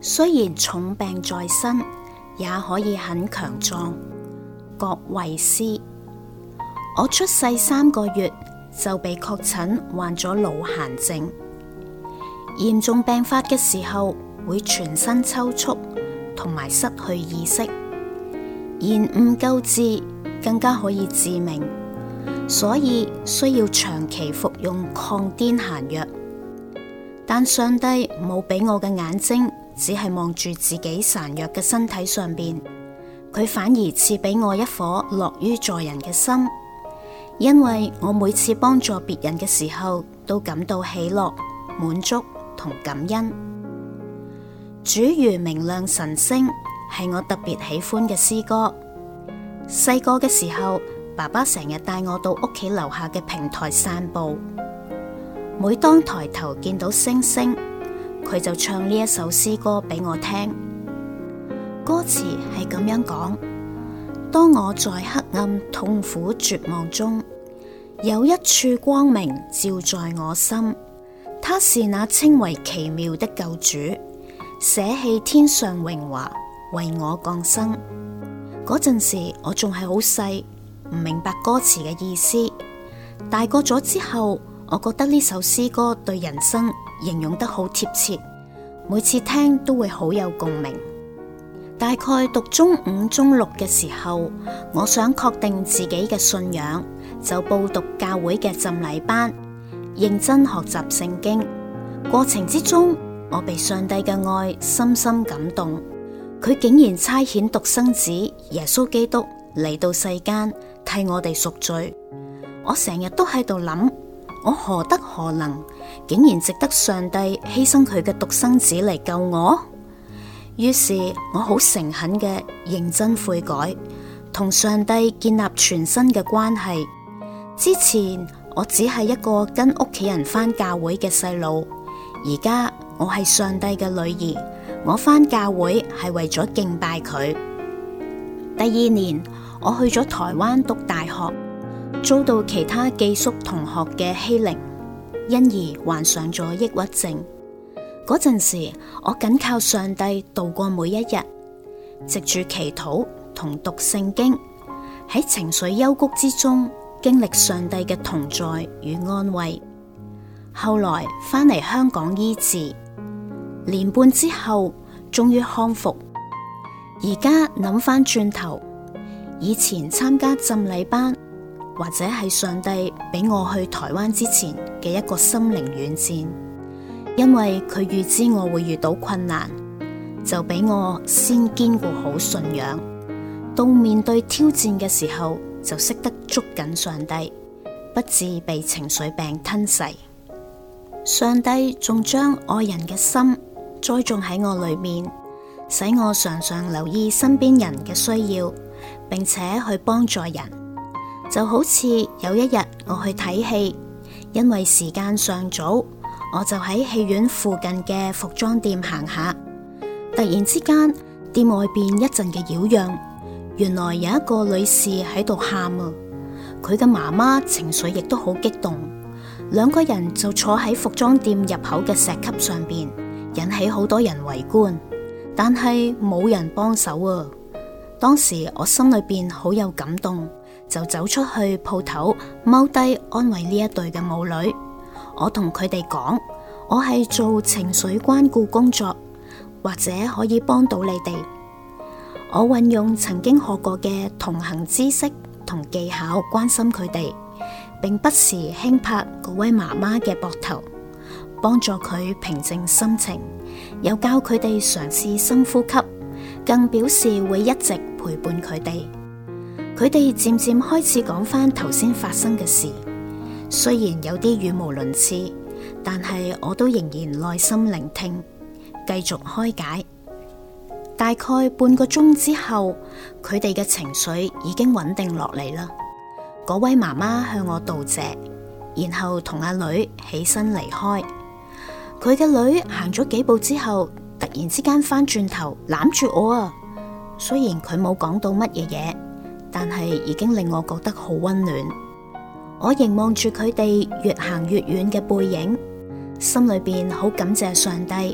雖然重病在身，也可以很強壯。郭慧思。我出世3個月就被確診患咗腦癇症，嚴重病發嘅時候會全身抽搐同埋失去意識，延誤救治更加可以致命，所以需要長期服用抗癲癇藥。但上帝冇俾我嘅眼睛只係望住自己孱弱嘅身體上邊，佢反而賜俾我一顆樂於助人嘅心。因為我每次幫助別人嘅時候，都感到喜樂、滿足同感恩。主如明亮晨星係我特別喜歡嘅詩歌。細個嘅時候，爸爸成日帶我到屋企樓下嘅平台散步。每當抬頭見到星星，佢就唱呢一首詩歌俾我聽。歌詞係咁樣講：當我在黑暗痛苦絕望中，有一處光明照在我心，他是那稱為奇妙的救主，捨棄天上榮華為我降生。嗰陣時我仲係好細，唔明白歌詞嘅意思。大個咗之後，我覺得呢首詩歌對人生形容得好貼切，每次聽都會好有共鳴。大概讀中5、中6嘅時候，我想確定自己嘅信仰，就報讀教會嘅浸禮班，認真學習聖經。過程之中，我被上帝嘅愛深深感動，佢竟然差遣獨生子耶穌基督嚟到世間替我哋贖罪。我成日都喺度諗，我何德何能，竟然值得上帝犧牲佢嘅獨生子嚟救我？於是我好誠懇嘅認真悔改，同上帝建立全新嘅關係。之前我只係一個跟屋企人返教會嘅細路，而家我係上帝嘅女兒，我返教會係為咗敬拜佢。第2年我去咗台灣讀大學，遭到其他寄宿同學嘅欺凌，因而患上咗抑鬱症。嗰陣時，我緊靠上帝度過每一日，藉住祈禱同讀聖經，喺情緒幽谷之中經歷上帝嘅同在與安慰。後來返嚟香港醫治，1年半之後終於康復。而家諗返轉頭，以前參加浸禮班，或者係上帝俾我去台灣之前嘅一個心靈遠戰。因為佢預知我會遇到困難，就俾我先堅固好信仰，到面對挑戰嘅時候就識得捉緊上帝，不致被情緒病吞噬。上帝仲將愛人嘅心栽種喺我裏面，使我常常留意身邊人嘅需要，並且去幫助人。就好似有一日我去睇戲，因為時間尚早，我就喺戲院附近嘅服裝店行下，突然之間店外邊一陣嘅擾攘，原來有一個女士喺度喊啊，佢嘅媽媽情緒亦都好激動，兩個人就坐喺服裝店入口嘅石級上邊，引起好多人圍觀，但係冇人幫手啊。當時我心裏邊好有感動，就走出去鋪頭踎低安慰呢一對嘅母女。我同佢哋講，我係做情緒關顧工作，或者可以幫到你哋。我運用曾經學過嘅同行知識同技巧關心佢哋，並不時輕拍嗰位媽媽嘅膊頭，幫助佢平靜心情，又教佢哋嘗試深呼吸，更表示會一直陪伴佢哋。佢哋漸漸開始講返頭先發生嘅事。雖然有啲語無倫次，但係我都仍然耐心聆聽，繼續開解。大概半個鐘之後，佢哋嘅情緒已經穩定落嚟啦。嗰位媽媽向我道謝，然後同阿女起身離開。佢嘅女行咗幾步之後，突然之間返轉頭攬住我啊！雖然佢冇講到乜嘢嘢，但係已經令我覺得好溫暖。我凝望住佢哋越行越遠嘅背影，心裏邊好感謝上帝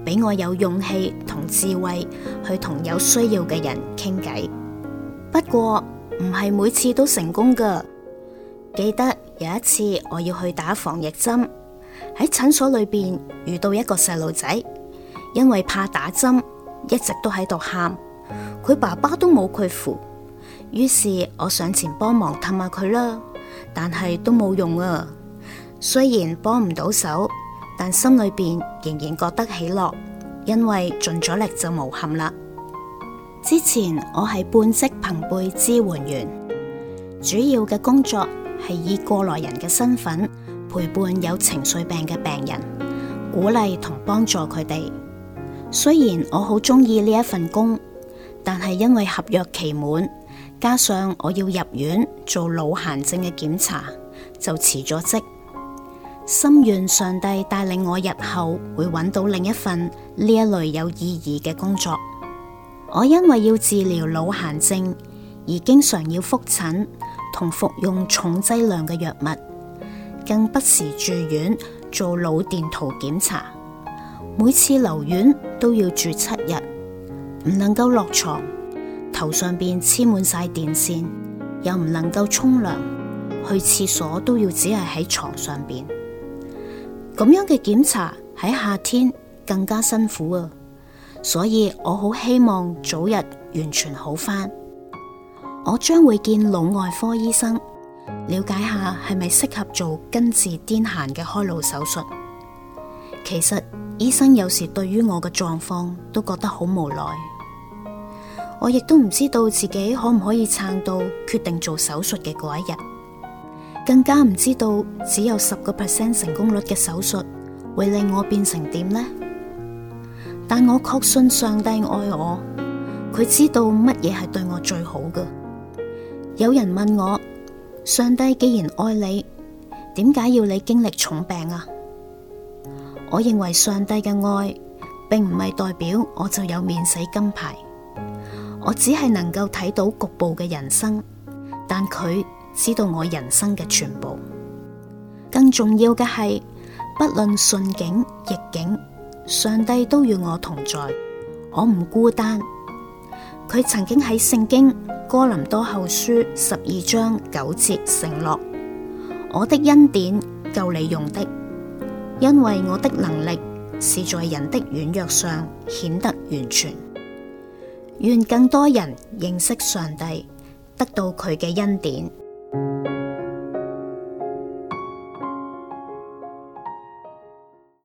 俾我有勇氣同智慧去同有需要嘅人傾偈。不過唔係每次都成功㗎。記得有一次我要去打防疫針，喺診所裏邊遇到一個細路仔，因為怕打針，一直都喺度喊，佢爸爸都冇佢扶。於是我上前幫忙氹下佢啦，但係都冇用啊。雖然幫唔到手，但心裏邊仍然覺得喜樂，因為盡咗力就無憾啦。之前我係半職朋輩支援員，主要嘅工作係以過來人嘅身份陪伴有情緒病嘅病人，鼓勵同幫助佢哋。雖然我好鍾意呢一份工，但係因為合約期滿，加上我要入院做腦癇症嘅檢查，就辭咗職。心願上帝帶領我日後會揾到另一份呢一類有意義嘅工作。我因為要治療腦癇症而經常要覆診同服用重劑量嘅藥物，更不時住院做腦電圖檢查。每次留院都要住7日，唔能夠落床，頭上邊黐滿晒電線，又唔能夠沖涼，去廁所都要只係喺床上邊。咁樣嘅檢查喺夏天更加辛苦啊！所以我好希望早日完全好返。我將會見腦外科醫生，了解下係咪適合做根治癲癇嘅開顱手術。其實醫生有時對於我嘅狀況都覺得好無奈，我亦都唔知道自己可唔可以撐到決定做手術嘅嗰一日，更加唔知道只有10% 成功率嘅手術會令我變成點呢？但我確信上帝愛我，佢知道乜嘢係對我最好嘅。有人問我，上帝既然愛你，點解要你經歷重病啊？我認為上帝嘅愛並唔係代表我就有免死金牌，我只係能夠睇到局部嘅人生，但佢知道我人生嘅全部。更重要嘅係，不論順境逆境，上帝都與我同在，我唔孤單。佢曾經喺聖經哥林多後書12章9節承諾：我的恩典夠你用的，因為我的能力是在人的軟弱上顯得完全。願更多人認識上帝，得到佢嘅恩典。